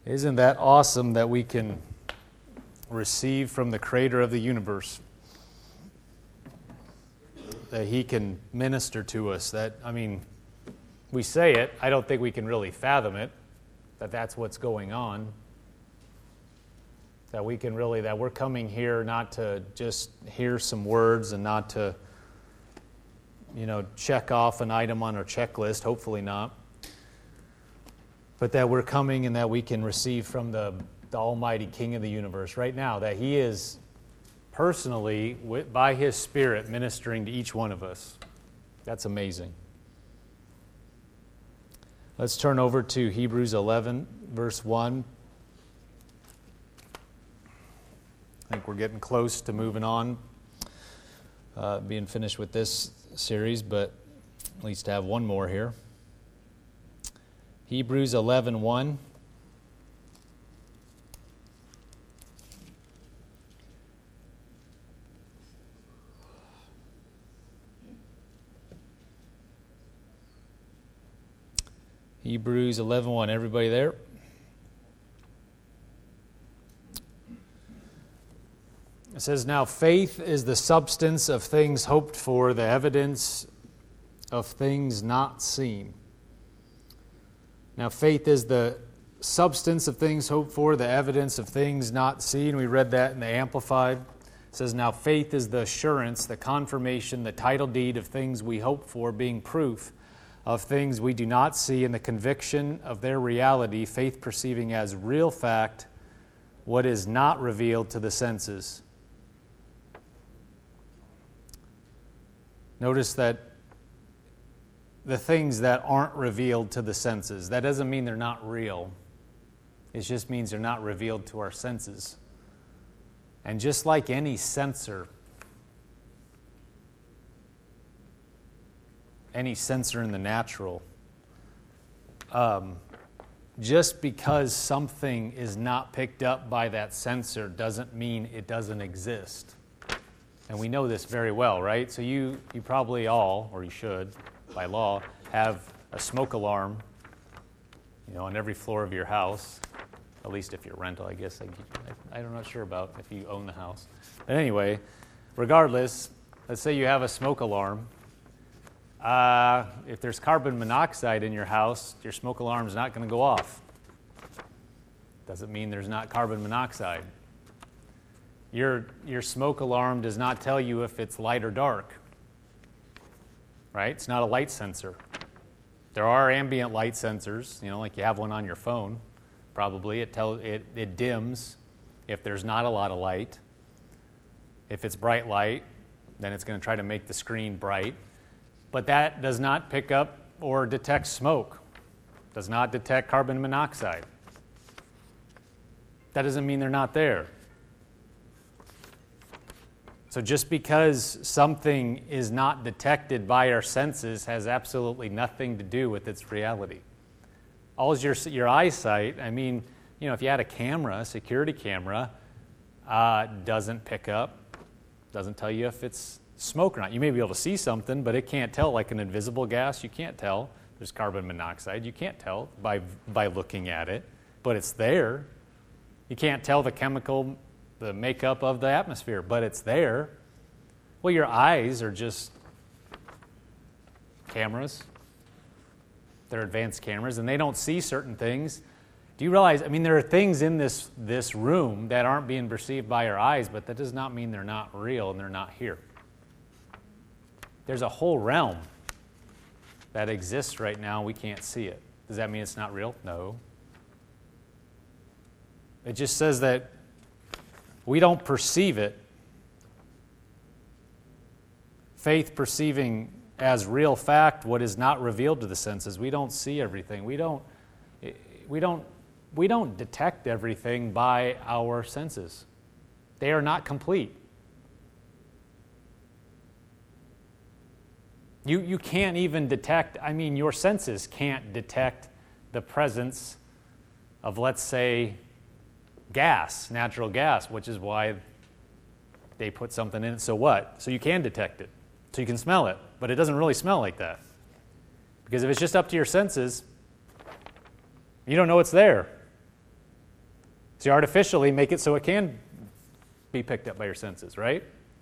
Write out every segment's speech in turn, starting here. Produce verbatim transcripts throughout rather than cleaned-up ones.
Isn't that awesome that we can receive from the Creator of the universe? That He can minister to us. That, I mean, we say it, I don't think we can really fathom it, that that's what's going on. That we can really, that we're coming here not to just hear some words and not to, you know, check off an item on our checklist, hopefully not. But that we're coming and that we can receive from the, the Almighty King of the universe right now, that He is personally, by His Spirit, ministering to each one of us. That's amazing. Let's turn over to Hebrews eleven, verse one. I think we're getting close to moving on, uh, being finished with this series, but at least have one more here. Hebrews eleven one. Hebrews eleven one. Everybody there? It says, "Now faith is the substance of things hoped for, the evidence of things not seen." Now faith is the substance of things hoped for, the evidence of things not seen. We read that in the Amplified. It says, "Now faith is the assurance, the confirmation, the title deed of things we hope for, being proof of things we do not see, and the conviction of their reality, faith perceiving as real fact what is not revealed to the senses." Notice that the things that aren't revealed to the senses, that doesn't mean they're not real. It just means they're not revealed to our senses. And just like any sensor, any sensor in the natural, um, just because something is not picked up by that sensor doesn't mean it doesn't exist. And we know this very well, right? So you, you probably all, or you should, by law, have a smoke alarm, you know, on every floor of your house, at least if you're rental, I guess. I, I'm not sure about if you own the house. But anyway, regardless, let's say you have a smoke alarm. Uh, if there's carbon monoxide in your house, your smoke alarm is not going to go off. Doesn't mean there's not carbon monoxide. Your, your smoke alarm does not tell you if it's light or dark. Right? It's not a light sensor. There are ambient light sensors, you know, like you have one on your phone, probably. It tell, it, it dims if there's not a lot of light. If it's bright light, then it's going to try to make the screen bright. But that does not pick up or detect smoke. Does not detect carbon monoxide. That doesn't mean they're not there. So just because something is not detected by our senses has absolutely nothing to do with its reality. All is your, your eyesight. I mean, you know, if you had a camera, a security camera, uh, doesn't pick up, doesn't tell you if it's smoke or not. You may be able to see something, but it can't tell, like an invisible gas. You can't tell there's carbon monoxide. You can't tell by by looking at it, but it's there. You can't tell the chemical, the makeup of the atmosphere, but it's there. Well, your eyes are just cameras. They're advanced cameras, and they don't see certain things. Do you realize, I mean, there are things in this, this room that aren't being perceived by our eyes, but that does not mean they're not real and they're not here. There's a whole realm that exists right now, we can't see it. Does that mean it's not real? No. It just says that we don't perceive it. Faith perceiving as real fact what is not revealed to the senses. We don't see everything. We don't we don't we don't detect everything by our senses. They are not complete. You you can't even detect, I mean your senses can't detect the presence of, let's say, gas, natural gas, which is why they put something in it. So what? So you can detect it. So you can smell it. But it doesn't really smell like that. Because if it's just up to your senses, you don't know it's there. So you artificially make it so it can be picked up by your senses, right?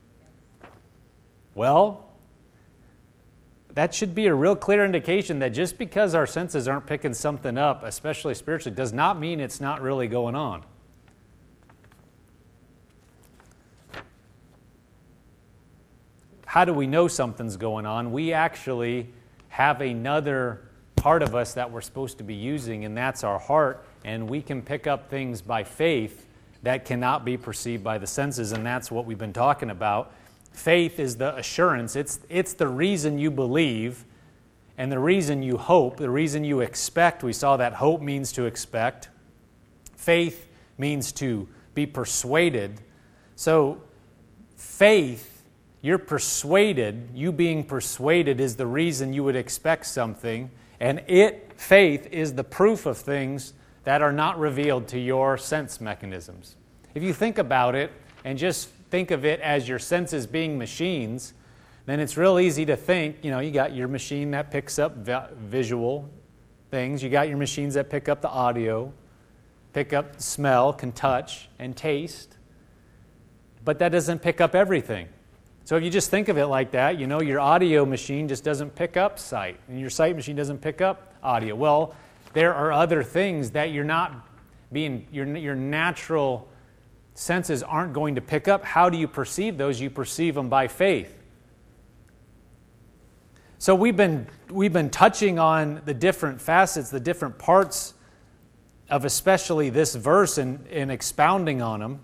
Well, that should be a real clear indication that just because our senses aren't picking something up, especially spiritually, does not mean it's not really going on. How do we know something's going on? We actually have another part of us that we're supposed to be using, and that's our heart, and we can pick up things by faith that cannot be perceived by the senses, and that's what we've been talking about. Faith is the assurance. It's, it's the reason you believe and the reason you hope, the reason you expect. We saw that hope means to expect. Faith means to be persuaded. So faith, you're persuaded, you being persuaded is the reason you would expect something, and it, faith, is the proof of things that are not revealed to your sense mechanisms. If you think about it and just think of it as your senses being machines, then it's real easy to think, you know, you got your machine that picks up vi- visual things, you got your machines that pick up the audio, pick up smell, can touch, and taste, but that doesn't pick up everything. So if you just think of it like that, you know, your audio machine just doesn't pick up sight, and your sight machine doesn't pick up audio. Well, there are other things that you're not being, your, your natural senses aren't going to pick up. How do you perceive those? You perceive them by faith. So we've been we've been touching on the different facets, the different parts of especially this verse and, and expounding on them.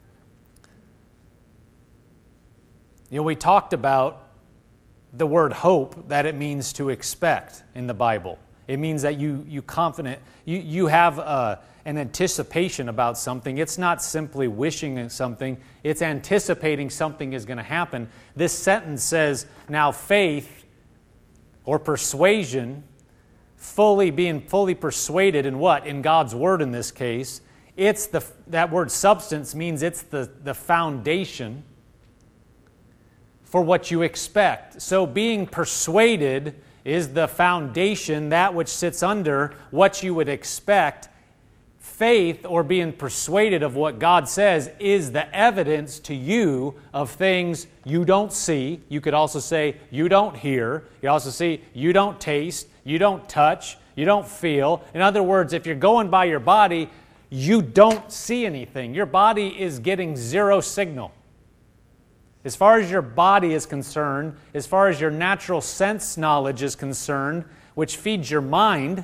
You know, we talked about the word hope, that it means to expect in the Bible. It means that you you confident, you, you have a, an anticipation about something. It's not simply wishing something, it's anticipating something is going to happen. This sentence says, now faith or persuasion, fully being fully persuaded in what? In God's Word in this case. It's the that word substance means it's the, the foundation for what you expect. So being persuaded is the foundation, that which sits under what you would expect. Faith, or being persuaded of what God says, is the evidence to you of things you don't see. You could also say you don't hear. You also see you don't taste, you don't touch, you don't feel. In other words, if you're going by your body, you don't see anything. Your body is getting zero signal. As far as your body is concerned, as far as your natural sense knowledge is concerned, which feeds your mind,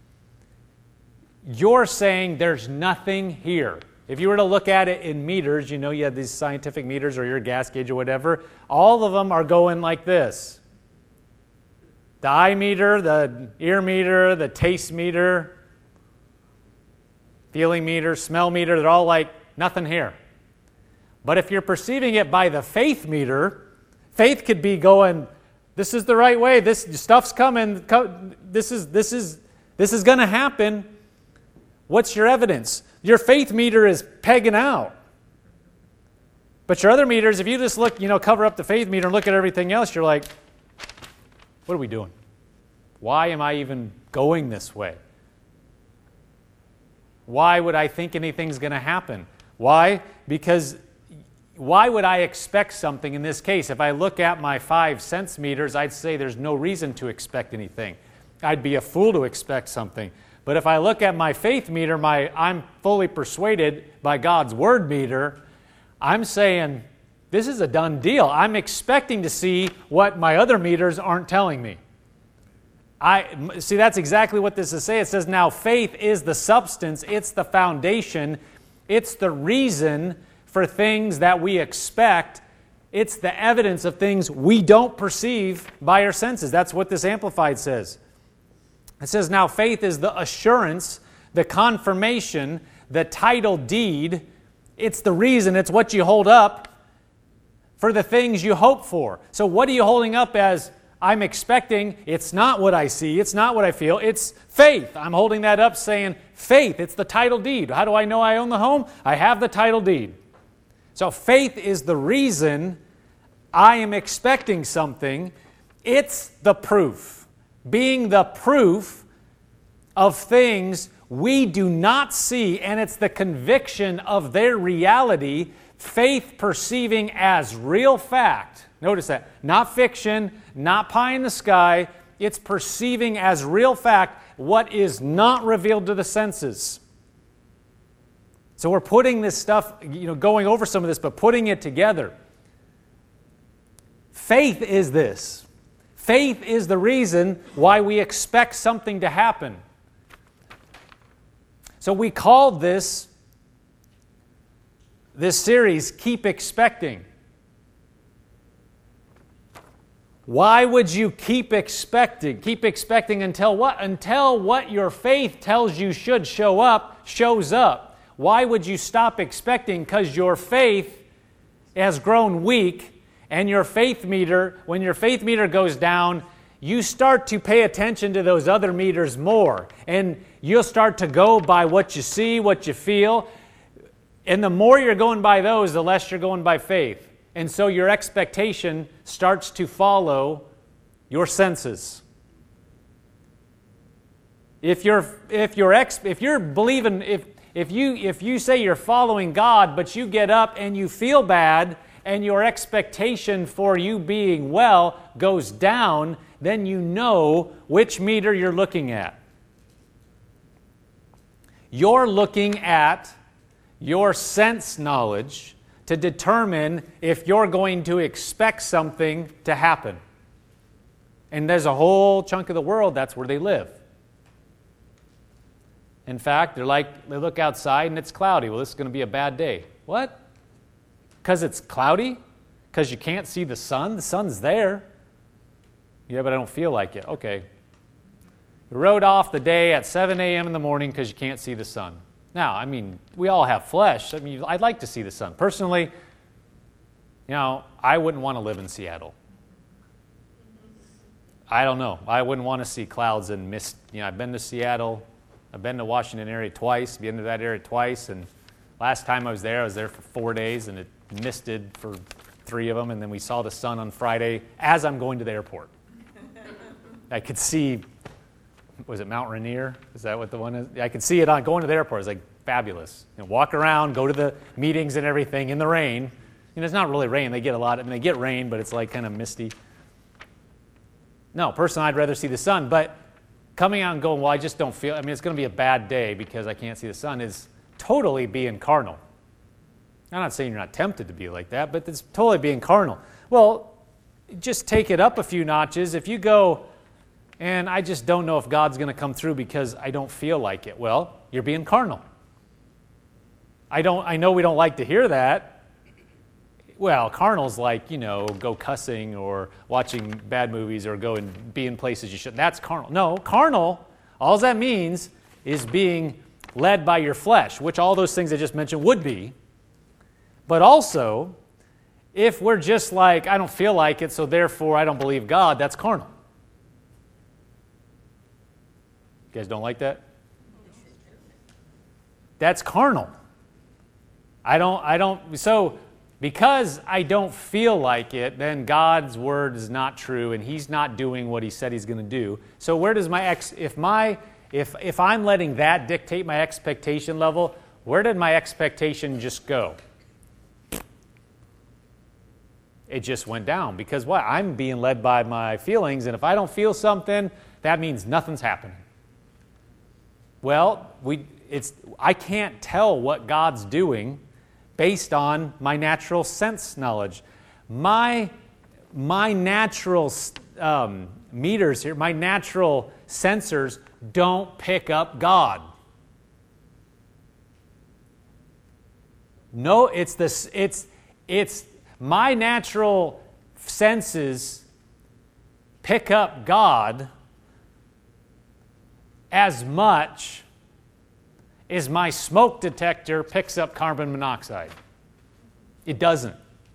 you're saying there's nothing here. If you were to look at it in meters, you know you have these scientific meters or your gas gauge or whatever, all of them are going like this. The eye meter, the ear meter, the taste meter, feeling meter, smell meter, they're all like nothing here. But if you're perceiving it by the faith meter, faith could be going, this is the right way, this stuff's coming, this is this is this is going to happen. What's your evidence? Your faith meter is pegging out. But your other meters, if you just look, you know, cover up the faith meter and look at everything else, you're like, what are we doing? Why am I even going this way? Why would I think anything's going to happen? Why? Because why would I expect something in this case? If I look at my five sense meters, I'd say there's no reason to expect anything. I'd be a fool to expect something. But if I look at my faith meter, my I'm fully persuaded by God's Word meter, I'm saying this is a done deal. I'm expecting to see what my other meters aren't telling me. I see, that's exactly what this is saying. It says, now faith is the substance, it's the foundation, it's the reason for things that we expect. It's the evidence of things we don't perceive by our senses. That's what this Amplified says. It says, now faith is the assurance, the confirmation, the title deed. It's the reason, it's what you hold up for the things you hope for. So what are you holding up as I'm expecting? It's not what I see, it's not what I feel, it's faith. I'm holding that up saying faith, it's the title deed. How do I know I own the home? I have the title deed. So faith is the reason I am expecting something. It's the proof. Being the proof of things we do not see, and it's the conviction of their reality, faith perceiving as real fact. Notice that. Not fiction, not pie in the sky. It's perceiving as real fact what is not revealed to the senses. So we're putting this stuff, you know, going over some of this, but putting it together. Faith is this. Faith is the reason why we expect something to happen. So we called this, this series, Keep Expecting. Why would you keep expecting? Keep expecting until what? Until what your faith tells you should show up, shows up. Why would you stop expecting? Because your faith has grown weak, and your faith meter, when your faith meter goes down, you start to pay attention to those other meters more. And you'll start to go by what you see, what you feel. And the more you're going by those, the less you're going by faith. And so your expectation starts to follow your senses. If you're if you're ex, if you're believing if if you if you say you're following God, but you get up and you feel bad, and your expectation for you being well goes down, then you know which meter you're looking at. You're looking at your sense knowledge to determine if you're going to expect something to happen. And there's a whole chunk of the world that's where they live. In fact, they're like, they look outside and it's cloudy. Well, this is going to be a bad day. What? Because it's cloudy? Because you can't see the sun? The sun's there. Yeah, but I don't feel like it. Okay. You wrote off the day at seven a.m. in the morning because you can't see the sun. Now, I mean, we all have flesh. I mean, I'd like to see the sun. Personally, you know, I wouldn't want to live in Seattle. I don't know. I wouldn't want to see clouds and mist. You know, I've been to Seattle. I've been to Washington area twice, been to that area twice, and last time I was there, I was there for four days, and it misted for three of them, and then we saw the sun on Friday as I'm going to the airport. I could see, was it Mount Rainier? Is that what the one is? I could see it on going to the airport. It was like fabulous. You know, walk around, go to the meetings and everything in the rain. And it's not really rain. They get a lot. I mean, they get rain, but it's like kind of misty. No, personally, I'd rather see the sun. But coming out and going, well, I just don't feel, I mean, it's going to be a bad day because I can't see the sun is totally being carnal. I'm not saying you're not tempted to be like that, but it's totally being carnal. Well, just take it up a few notches. If you go, and I just don't know if God's going to come through because I don't feel like it. Well, you're being carnal. I don't. I know we don't like to hear that. Well, carnal's like, you know, go cussing or watching bad movies or go and be in places you shouldn't. That's carnal. No, carnal, all that means is being led by your flesh, which all those things I just mentioned would be. But also, if we're just like, I don't feel like it, so therefore I don't believe God, that's carnal. You guys don't like that? That's carnal. I don't, I don't, so because I don't feel like it, then God's word is not true and he's not doing what he said he's going to do. So where does my, ex, if my, if, if I'm letting that dictate my expectation level, where did my expectation just go? It just went down because what? I'm being led by my feelings, and if I don't feel something, that means nothing's happening. Well, we, it's, I can't tell what God's doing based on my natural sense knowledge. My, my natural um, meters here, my natural sensors don't pick up God. No, it's this. It's it's my natural senses pick up God as much as my smoke detector picks up carbon monoxide. It doesn't.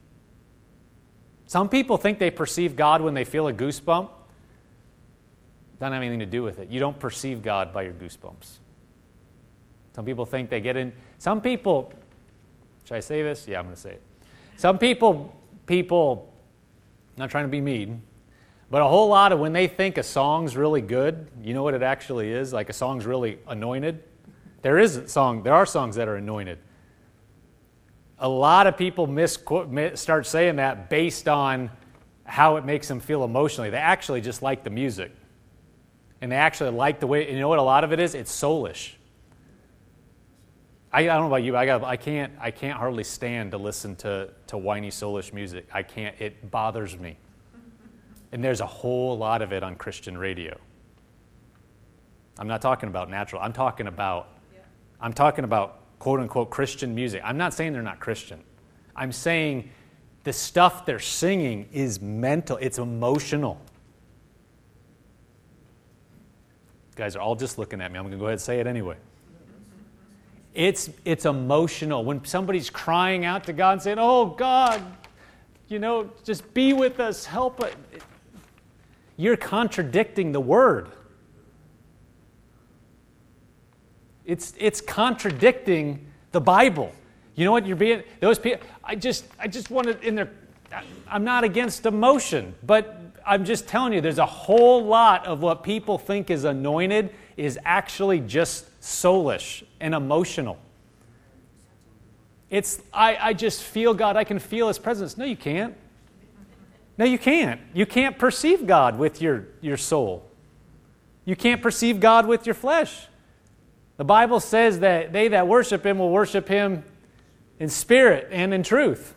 Some people think they perceive God when they feel a goosebump. Doesn't have anything to do with it. You don't perceive God by your goosebumps. Some people think they get in. Some people, should I say this? Yeah, I'm going to say it. Some people, people, not trying to be mean, but a whole lot of when they think a song's really good, you know what it actually is? Like a song's really anointed. There is a song, there are songs that are anointed. A lot of people misquote, start saying that based on how it makes them feel emotionally. They actually just like the music. And they actually like the way, you know what a lot of it is? It's soulish. I, I don't know about you, but I, got, I, can't, I can't hardly stand to listen to, to whiny soulish music. I can't, it bothers me. And there's a whole lot of it on Christian radio. I'm not talking about natural, I'm talking about, yeah. I'm talking about quote unquote Christian music. I'm not saying they're not Christian. I'm saying the stuff they're singing is mental, it's emotional. You guys are all just looking at me. I'm going to go ahead and say it anyway. It's, it's emotional. When somebody's crying out to God and saying, oh, God, you know, just be with us, help us. You're contradicting the Word. It's, it's contradicting the Bible. You know what you're being, those people, I just, I just wanted in there, I'm not against emotion, but I'm just telling you, there's a whole lot of what people think is anointed is actually just soulish and emotional. It's, I, I just feel God, I can feel His presence. No, you can't. No, you can't. You can't perceive God with your, your soul. You can't perceive God with your flesh. The Bible says that they that worship Him will worship Him in spirit and in truth.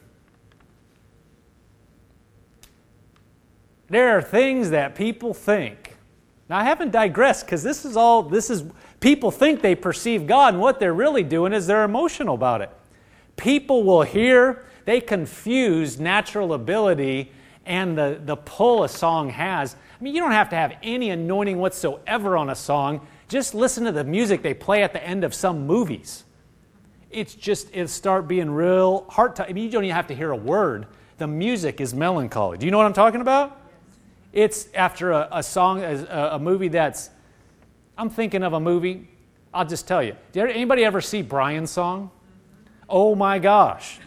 There are things that people think. Now, I haven't digressed because this is all, this is, people think they perceive God, and what they're really doing is they're emotional about it. People will hear, they confuse natural ability and the, the pull a song has. I mean, you don't have to have any anointing whatsoever on a song. Just listen to the music they play at the end of some movies. It's just, it'll start being real hard to, I mean, you don't even have to hear a word. The music is melancholy. Do you know what I'm talking about? It's after a, a song, a, a movie that's, I'm thinking of a movie, I'll just tell you. Did anybody ever see Brian's song? Oh my gosh.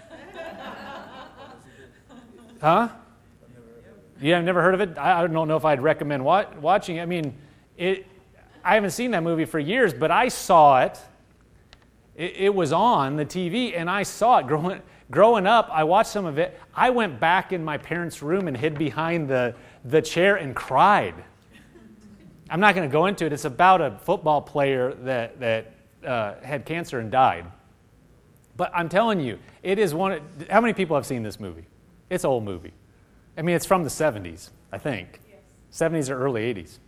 Huh? You have never heard of it? I, I don't know if I'd recommend wa- watching it. I mean, it, I haven't seen that movie for years, but I saw it. It, it was on the T V, and I saw it growing, growing up. I watched some of it. I went back in my parents' room and hid behind the the chair and cried. I'm not going to go into it. It's about a football player that, that uh, had cancer and died. But I'm telling you, it is one of, how many people have seen this movie? It's an old movie. I mean, it's from the seventies, I think. Yes. seventies or early eighties.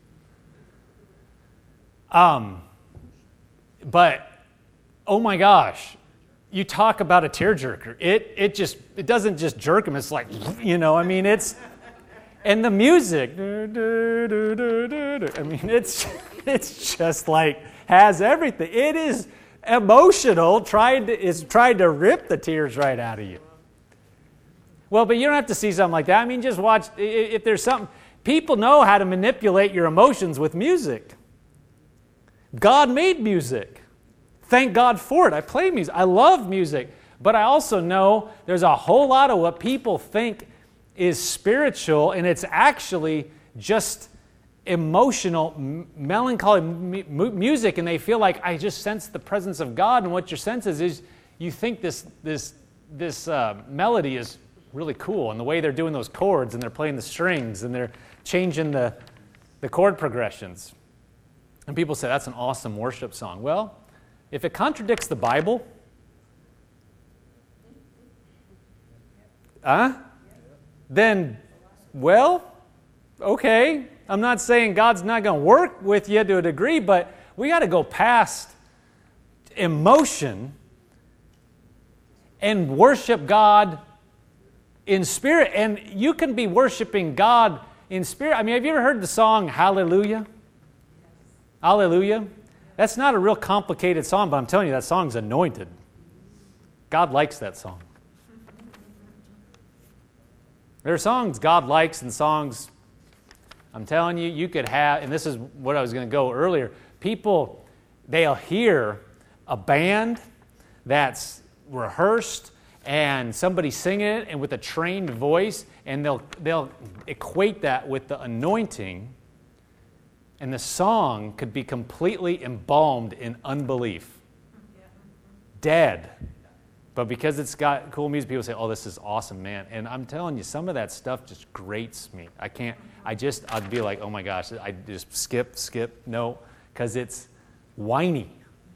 Um, but, oh my gosh, you talk about a tearjerker. It, it just, it doesn't just jerk them. It's like, you know, I mean, it's, and the music, I mean, it's it's just like has everything. It is emotional. Tried to, is tried to rip the tears right out of you. Well, but you don't have to see something like that. I mean, just watch. If there's something, people know how to manipulate your emotions with music. God made music. Thank God for it. I play music. I love music, but I also know there's a whole lot of what people think is spiritual, and it's actually just emotional, m- melancholy m- music, and they feel like, I just sense the presence of God, and what your sense is, is you think this this this uh, melody is really cool, and the way they're doing those chords, and they're playing the strings, and they're changing the, the chord progressions. And people say, that's an awesome worship song. Well, if it contradicts the Bible, huh? Then, well, okay. I'm not saying God's not going to work with you to a degree, but we got to go past emotion and worship God in spirit. And you can be worshiping God in spirit. I mean, have you ever heard the song Hallelujah? Hallelujah. That's not a real complicated song, but I'm telling you, that song's anointed. God likes that song. There are songs God likes and songs, I'm telling you, you could have, and this is what I was going to go earlier, people, they'll hear a band that's rehearsed and somebody singing it and with a trained voice, and they'll they'll equate that with the anointing, and the song could be completely embalmed in unbelief. dead. But because it's got cool music, people say, oh, this is awesome, man. And I'm telling you, some of that stuff just grates me. I can't, I just, I'd be like, oh my gosh, I just skip, skip, no, because it's whiny.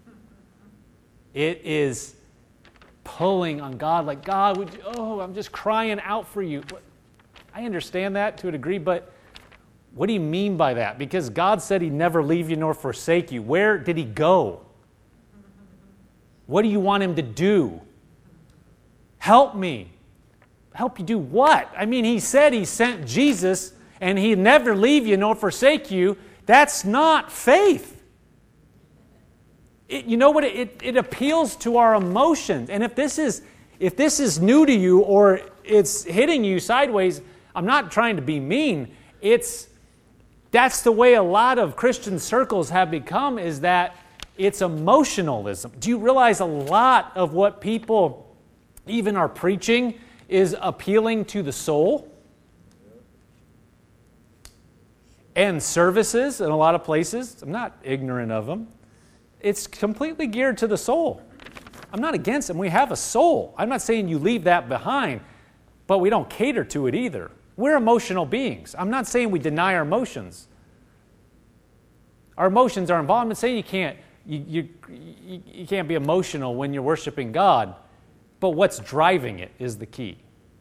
It is pulling on God, like, God, would you, oh, I'm just crying out for you. I understand that to a degree, but what do you mean by that? Because God said He'd never leave you nor forsake you. Where did He go? What do you want Him to do? Help me. Help you do what? I mean, He said He sent Jesus and He'd never leave you nor forsake you. That's not faith. It, you know what? It, it appeals to our emotions. And if this is if this is new to you or it's hitting you sideways, I'm not trying to be mean. It's that's the way a lot of Christian circles have become, is that it's emotionalism. Do you realize a lot of what people even are preaching is appealing to the soul? And services in a lot of places, I'm not ignorant of them, it's completely geared to the soul. I'm not against them. We have a soul. I'm not saying you leave that behind, but we don't cater to it either. We're emotional beings. I'm not saying we deny our emotions. Our emotions are involved. I'm not saying you can't, you, you, you, you can't be emotional when you're worshiping God, but what's driving it is the key.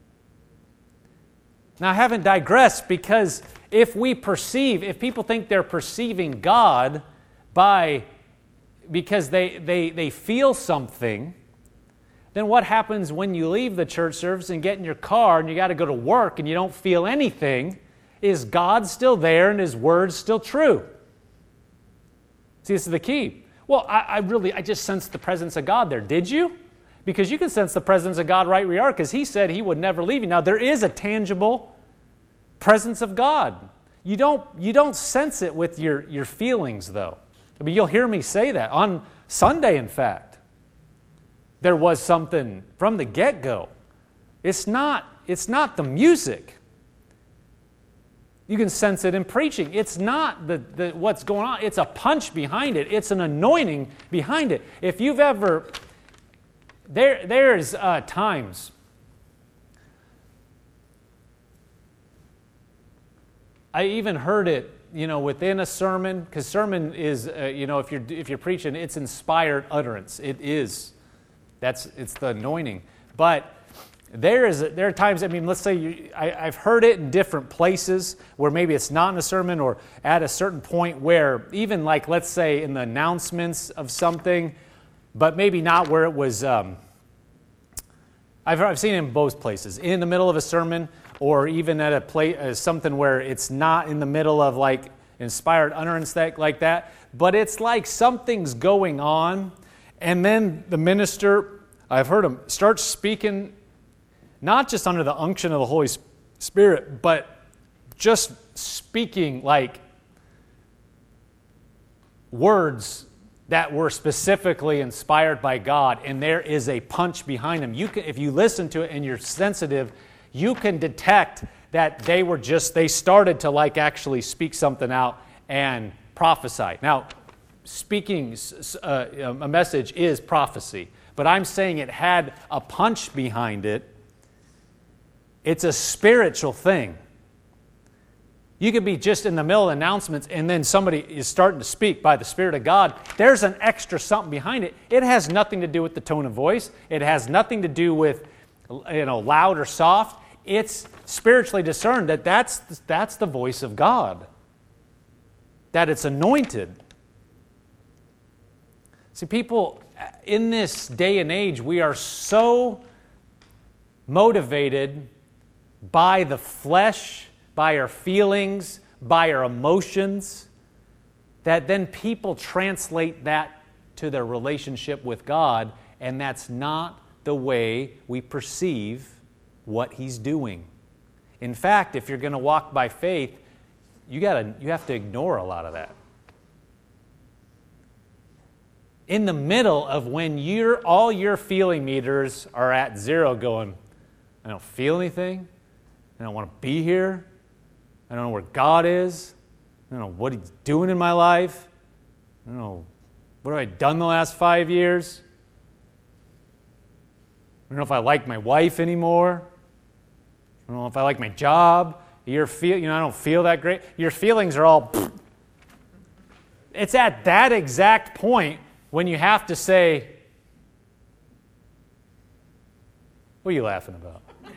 Now, I haven't digressed, because if we perceive, if people think they're perceiving God by, because they, they, they feel something, then what happens when you leave the church service and get in your car and you got to go to work and you don't feel anything? Is God still there and His word's still true? See, this is the key. Well, I, I really, I just sensed the presence of God there. Did you? Because you can sense the presence of God right where you are, because He said He would never leave you. Now, there is a tangible presence of God. You don't, you don't sense it with your, your feelings, though. I mean, you'll hear me say that. On Sunday, in fact, there was something from the get-go. It's not, it's not the music. You can sense it in preaching. It's not the, the what's going on. It's a punch behind it. It's an anointing behind it. If you've ever... There, there's uh, times I even heard it, you know, within a sermon, because sermon is, uh, you know, if you're if you're preaching, it's inspired utterance. It is, that's it's the anointing. But there is there are times. I mean, let's say you, I, I've heard it in different places where maybe it's not in a sermon, or at a certain point where even like let's say in the announcements of something. But maybe not where it was, um, I've, I've seen it in both places, in the middle of a sermon, or even at a place, uh, something where it's not in the middle of like inspired utterance that, like that, but it's like something's going on, and then the minister, I've heard him start speaking, not just under the unction of the Holy Spirit, but just speaking like words that were specifically inspired by God, and there is a punch behind them. You can, if you listen to it and you're sensitive, you can detect that they were just, they started to like actually speak something out and prophesy. Now, speaking uh, a message is prophecy, but I'm saying it had a punch behind it. It's a spiritual thing. You could be just in the middle of announcements and then somebody is starting to speak by the Spirit of God. There's an extra something behind it. It has nothing to do with the tone of voice. It has nothing to do with, you know, loud or soft. It's spiritually discerned that that's, that's the voice of God, that it's anointed. See, people, in this day and age, we are so motivated by the flesh, by our feelings, by our emotions, that then people translate that to their relationship with God, and that's not the way we perceive what He's doing. In fact, if you're going to walk by faith, you gotta, you have to ignore a lot of that. In the middle of when you're, all your feeling meters are at zero going, I don't feel anything, I don't want to be here, I don't know where God is, I don't know what He's doing in my life, I don't know, what have I done the last five years? don't know if I like my wife anymore. I don't know if I like my job. You're feel, you know, I don't feel that great. Your feelings are all... Pfft. It's at that exact point when you have to say, what are you laughing about?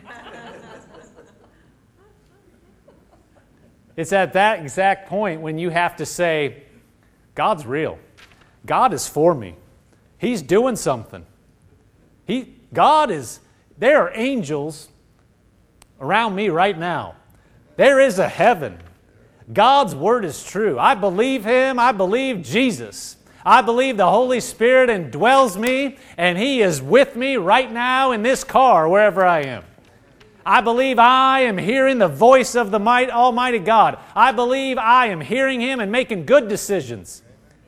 It's at that exact point when you have to say, God's real. God is for me. He's doing something. He, God is, there are angels around me right now. There is a heaven. God's word is true. I believe Him. I believe Jesus. I believe the Holy Spirit indwells me, and He is with me right now in this car, wherever I am. I believe I am hearing the voice of the might, Almighty God. I believe I am hearing Him and making good decisions.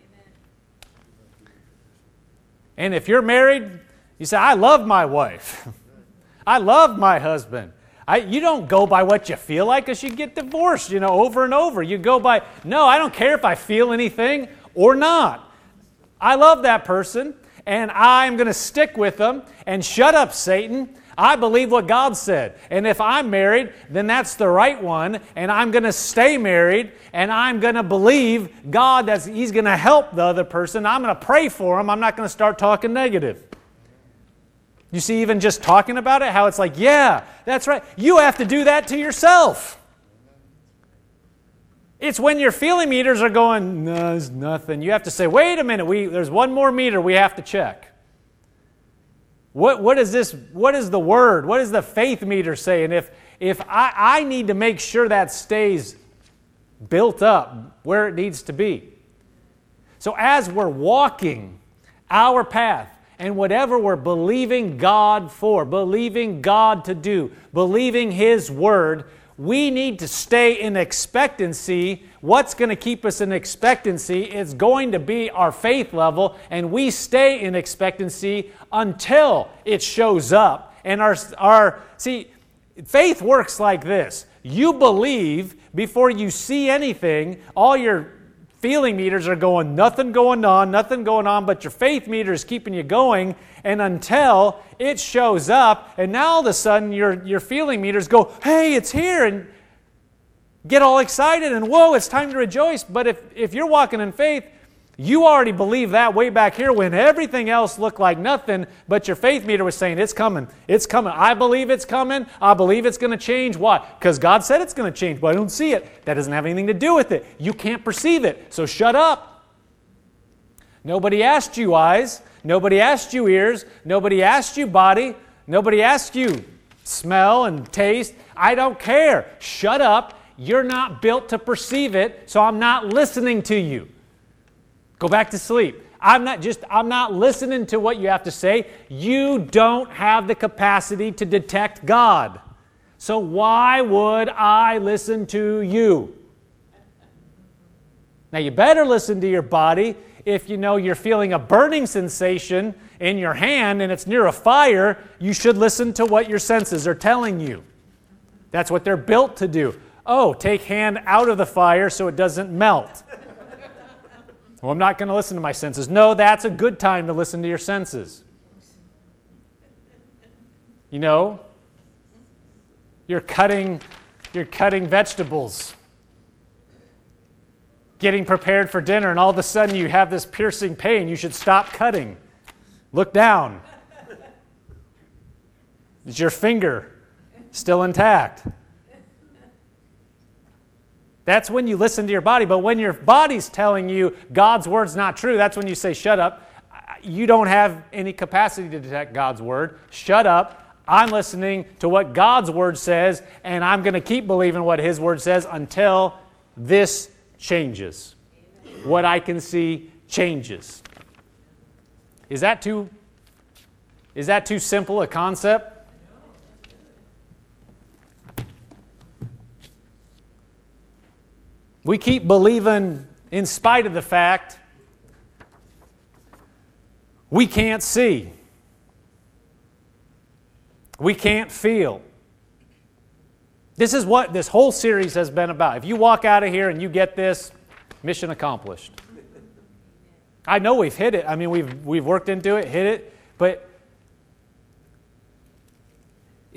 And if you're married, you say, I love my wife. I love my husband. I, you don't go by what you feel like, because you get divorced, you know, over and over. You go by, no, I don't care if I feel anything or not. I love that person, and I'm going to stick with them. And shut up, Satan. I believe what God said. And if I'm married, then that's the right one, and I'm going to stay married, and I'm going to believe God that He's going to help the other person. I'm going to pray for him. I'm not going to start talking negative. You see, even just talking about it, how it's like, yeah, that's right. You have to do that to yourself. It's when your feeling meters are going, no, it's nothing. You have to say, wait a minute, we, there's one more meter we have to check. What, what is this? What is the word? What is the faith meter saying? If, if I, I need to make sure that stays built up where it needs to be. So as we're walking our path, and whatever we're believing God for, believing God to do, believing His Word, we need to stay in expectancy. What's going to keep us in expectancy is going to be our faith level, and we stay in expectancy until it shows up. And our, our see, faith works like this. You believe before you see anything. All your feeling meters are going, nothing going on, nothing going on, but your faith meter is keeping you going, and until it shows up, and now all of a sudden your, your feeling meters go, hey, it's here, and get all excited, and whoa, it's time to rejoice. But if, if you're walking in faith, you already believe that way back here when everything else looked like nothing, but your faith meter was saying, it's coming, it's coming. I believe it's coming. I believe it's going to change. Why? Because God said it's going to change, but I don't see it. That doesn't have anything to do with it. You can't perceive it, so shut up. Nobody asked you eyes. Nobody asked you ears. Nobody asked you body. Nobody asked you smell and taste. I don't care. Shut up. You're not built to perceive it, so I'm not listening to you. Go back to sleep. I'm not just, I'm not listening to what you have to say. You don't have the capacity to detect God. So why would I listen to you? Now you better listen to your body. If you know you're feeling a burning sensation in your hand and it's near a fire, you should listen to what your senses are telling you. That's what they're built to do. Oh, take hand out of the fire so it doesn't melt. Well, I'm not going to listen to my senses. No, that's a good time to listen to your senses. You know, you're cutting, you're cutting vegetables, getting prepared for dinner, and all of a sudden you have this piercing pain. You should stop cutting. Look down. Is your finger still intact? That's when you listen to your body. But when your body's telling you God's word's not true, that's when you say, shut up. You don't have any capacity to detect God's word. Shut up. I'm listening to what God's word says, and I'm going to keep believing what His word says until this changes. What I can see changes. Is that too, is that too simple a concept? We keep believing in spite of the fact we can't see. We can't feel. This is what this whole series has been about. If you walk out of here and you get this, mission accomplished. I know we've hit it. I mean, we've, we've worked into it, hit it, but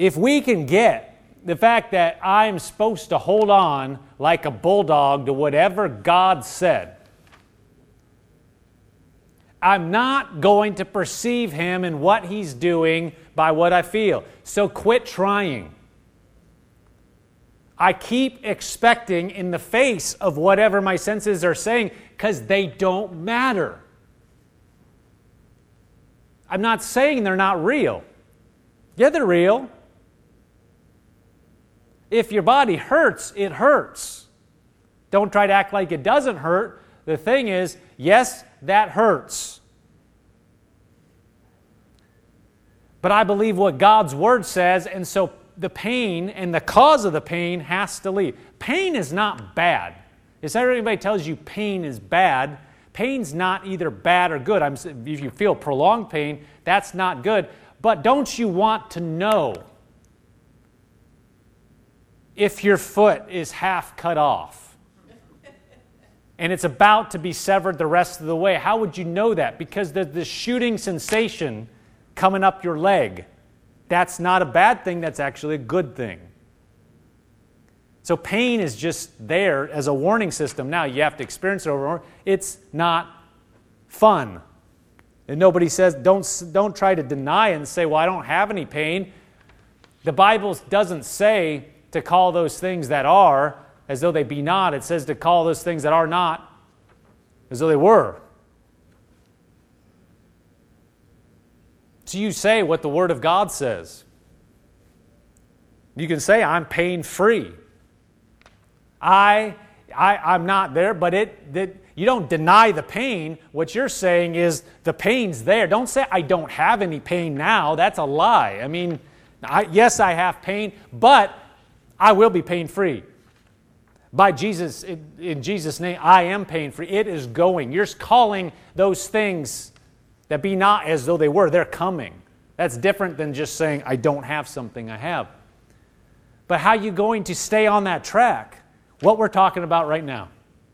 if we can get the fact that I'm supposed to hold on like a bulldog to whatever God said, I'm not going to perceive Him and what He's doing by what I feel. So quit trying. I keep expecting in the face of whatever my senses are saying because they don't matter. I'm not saying they're not real. Yeah, they're real. If your body hurts, it hurts. Don't try to act like it doesn't hurt. The thing is, yes, that hurts. But I believe what God's Word says, and so the pain and the cause of the pain has to leave. Pain is not bad. If everybody tells you pain is bad, pain's not either bad or good. I'm, if you feel prolonged pain, that's not good. But don't you want to know if your foot is half cut off and it's about to be severed the rest of the way? How would you know that? Because there's this shooting sensation coming up your leg. That's not a bad thing. That's actually a good thing. So pain is just there as a warning system. Now you have to experience it over. It's not fun. And nobody says, don't, don't try to deny it and say, well, I don't have any pain. The Bible doesn't say to call those things that are as though they be not. It says to call those things that are not as though they were. So you say what the Word of God says. You can say, I'm pain-free. I, I, I'm not there, but it, it, you don't deny the pain. What you're saying is the pain's there. Don't say, I don't have any pain now. That's a lie. I mean, I, yes, I have pain, but I will be pain-free. By Jesus, in, in Jesus' name, I am pain-free. It is going. You're calling those things that be not as though they were. They're coming. That's different than just saying, I don't have something, I have. But how are you going to stay on that track? What we're talking about right now.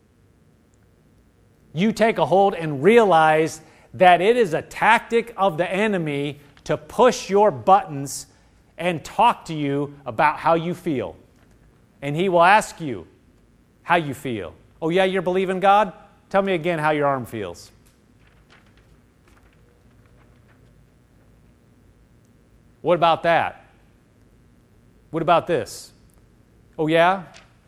You take a hold and realize that it is a tactic of the enemy to push your buttons and talk to you about how you feel. And he will ask you how you feel. Oh yeah, you're believing God? Tell me again how your arm feels. What about that? What about this? Oh yeah?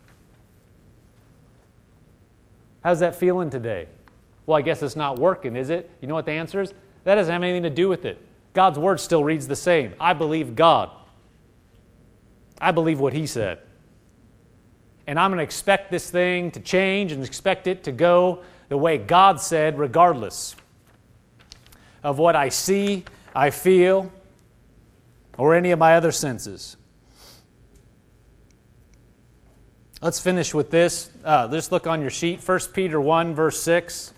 How's that feeling today? Well, I guess it's not working, is it? You know what the answer is? That doesn't have anything to do with it. God's Word still reads the same. I believe God. I believe what He said. And I'm going to expect this thing to change and expect it to go the way God said, regardless of what I see, I feel, or any of my other senses. Let's finish with this. Uh, just look on your sheet. First Peter one, verse six.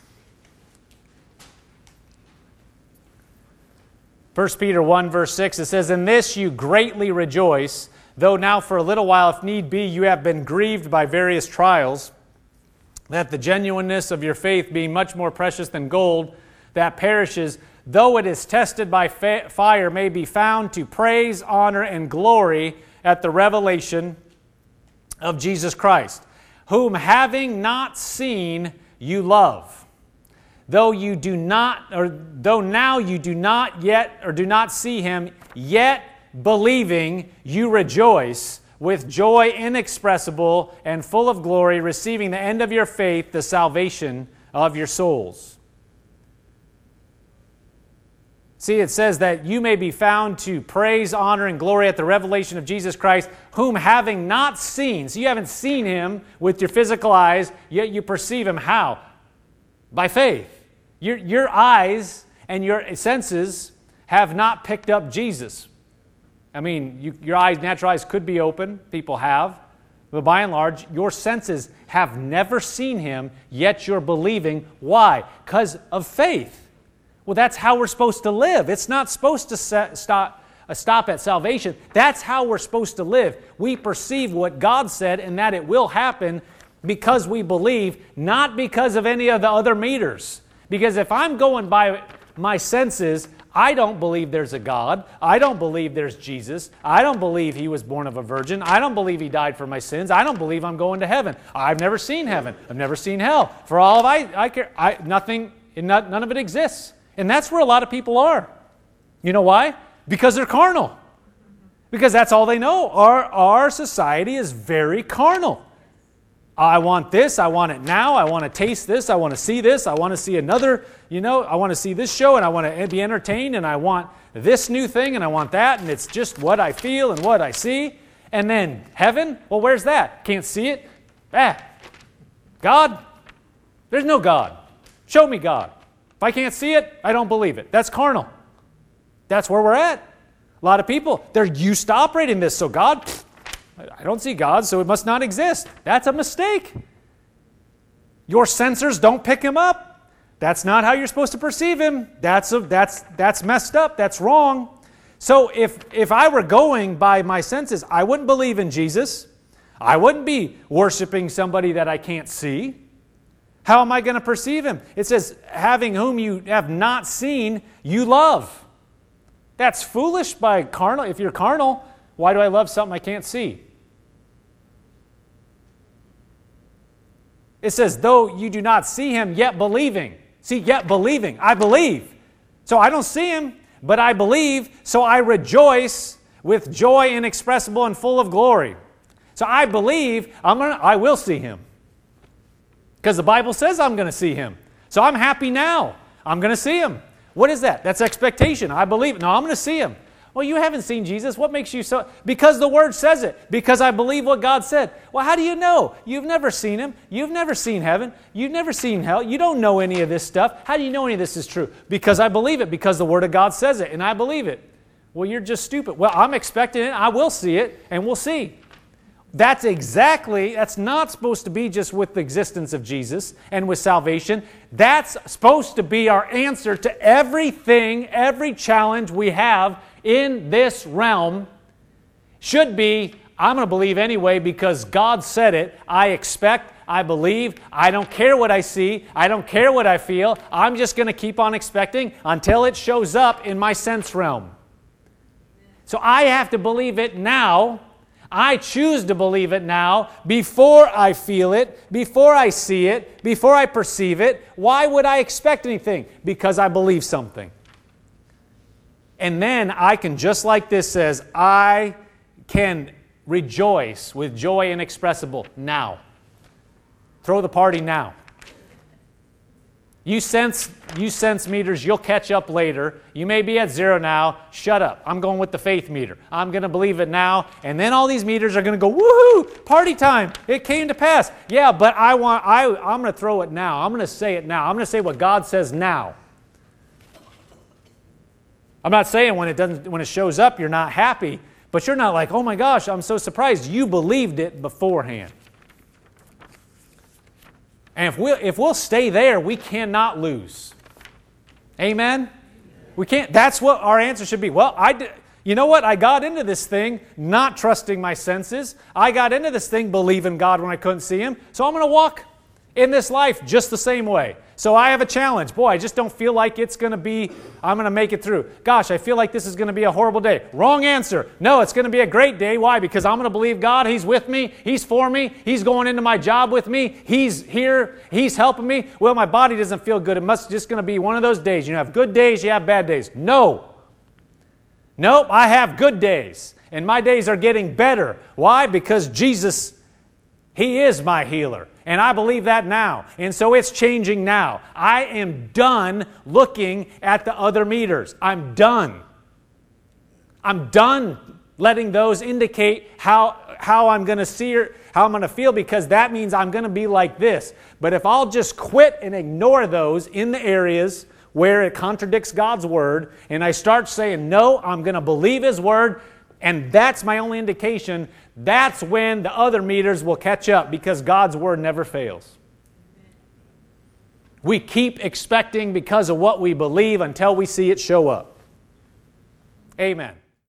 First Peter one, verse six, it says, In this you greatly rejoice, though now for a little while, if need be, you have been grieved by various trials, that the genuineness of your faith, being much more precious than gold that perishes, though it is tested by fa- fire, may be found to praise, honor, and glory at the revelation of Jesus Christ, whom having not seen, you love. Though you do not, or though now you do not yet, or do not see Him, yet believing you rejoice with joy inexpressible and full of glory, receiving the end of your faith, the salvation of your souls. See, it says that you may be found to praise, honor, and glory at the revelation of Jesus Christ, whom having not seen, so you haven't seen Him with your physical eyes, yet you perceive Him how? By faith. Your, your eyes and your senses have not picked up Jesus. I mean, you, your eyes, natural eyes could be open, people have, but by and large, your senses have never seen Him, yet you're believing. Why? Because of faith. Well, that's how we're supposed to live. It's not supposed to set, stop, uh, stop at salvation. That's how we're supposed to live. We perceive what God said and that it will happen because we believe, not because of any of the other meters. Because if I'm going by my senses, I don't believe there's a God. I don't believe there's Jesus. I don't believe he was born of a virgin. I don't believe he died for my sins. I don't believe I'm going to heaven. I've never seen heaven. I've never seen hell. For all of I, I care, I, nothing, not, none of it exists. And that's where a lot of people are. You know why? Because they're carnal. Because that's all they know. Our, our society is very carnal. I want this, I want it now, I want to taste this, I want to see this, I want to see another, you know, I want to see this show and I want to be entertained and I want this new thing and I want that and it's just what I feel and what I see. And then heaven, well, where's that? Can't see it? Ah, God? There's no God. Show me God. If I can't see it, I don't believe it. That's carnal. That's where we're at. A lot of people, they're used to operating this, so God, pfft, I don't see God, so it must not exist. That's a mistake. Your sensors don't pick him up. That's not how you're supposed to perceive him. That's, a, that's, that's messed up. That's wrong. So if, if I were going by my senses, I wouldn't believe in Jesus. I wouldn't be worshiping somebody that I can't see. How am I going to perceive him? It says, having whom you have not seen, you love. That's foolish by carnal. If you're carnal, why do I love something I can't see? It says, though you do not see him, yet believing. See, yet believing. I believe. So I don't see him, but I believe, so I rejoice with joy inexpressible and full of glory. So I believe I'm gonna, I will see him. Because the Bible says I'm going to see him. So I'm happy now. I'm going to see him. What is that? That's expectation. I believe. No, I'm going to see him. Well, you haven't seen Jesus. What makes you so? Because the Word says it. Because I believe what God said. Well, how do you know? You've never seen him. You've never seen heaven. You've never seen hell. You don't know any of this stuff. How do you know any of this is true? Because I believe it. Because the Word of God says it, and I believe it. Well, you're just stupid. Well, I'm expecting it. I will see it, and we'll see. That's exactly, that's not supposed to be just with the existence of Jesus and with salvation. That's supposed to be our answer to everything, every challenge we have in this realm. Should be, I'm going to believe anyway because God said it. I expect, I believe, I don't care what I see, I don't care what I feel. I'm just going to keep on expecting until it shows up in my sense realm. So I have to believe it now. I choose to believe it now before I feel it, before I see it, before I perceive it. Why would I expect anything? Because I believe something. And then I can, just like this says, I can rejoice with joy inexpressible now. Throw the party now. You sense, you sense meters, you'll catch up later. You may be at zero now. Shut up. I'm going with the faith meter. I'm going to believe it now. And then all these meters are going to go, woohoo, party time. It came to pass. Yeah, but I want, I, I'm going to throw it now. I'm going to say it now. I'm going to say what God says now. I'm not saying when it doesn't, when it shows up, you're not happy. But you're not like, oh my gosh, I'm so surprised. You believed it beforehand. And if we'll, if we'll stay there, we cannot lose. Amen? We can't. That's what our answer should be. Well, I did, you know what? I got into this thing not trusting my senses. I got into this thing believing God when I couldn't see him. So I'm going to walk in this life just the same way. So I have a challenge. Boy, I just don't feel like it's going to be, I'm going to make it through. Gosh, I feel like this is going to be a horrible day. Wrong answer. No, it's going to be a great day. Why? Because I'm going to believe God. He's with me. He's for me. He's going into my job with me. He's here. He's helping me. Well, my body doesn't feel good. It must just going to be one of those days. You have good days, you have bad days. No. Nope, I have good days. And my days are getting better. Why? Because Jesus, He is my healer. And I believe that now. And so it's changing now. I am done looking at the other meters. I'm done. I'm done letting those indicate how, how I'm going to see or how I'm going to feel, because that means I'm going to be like this. But if I'll just quit and ignore those in the areas where it contradicts God's Word, and I start saying, no, I'm going to believe His Word, and that's my only indication, that's when the other meters will catch up, because God's Word never fails. We keep expecting because of what we believe until we see it show up. Amen.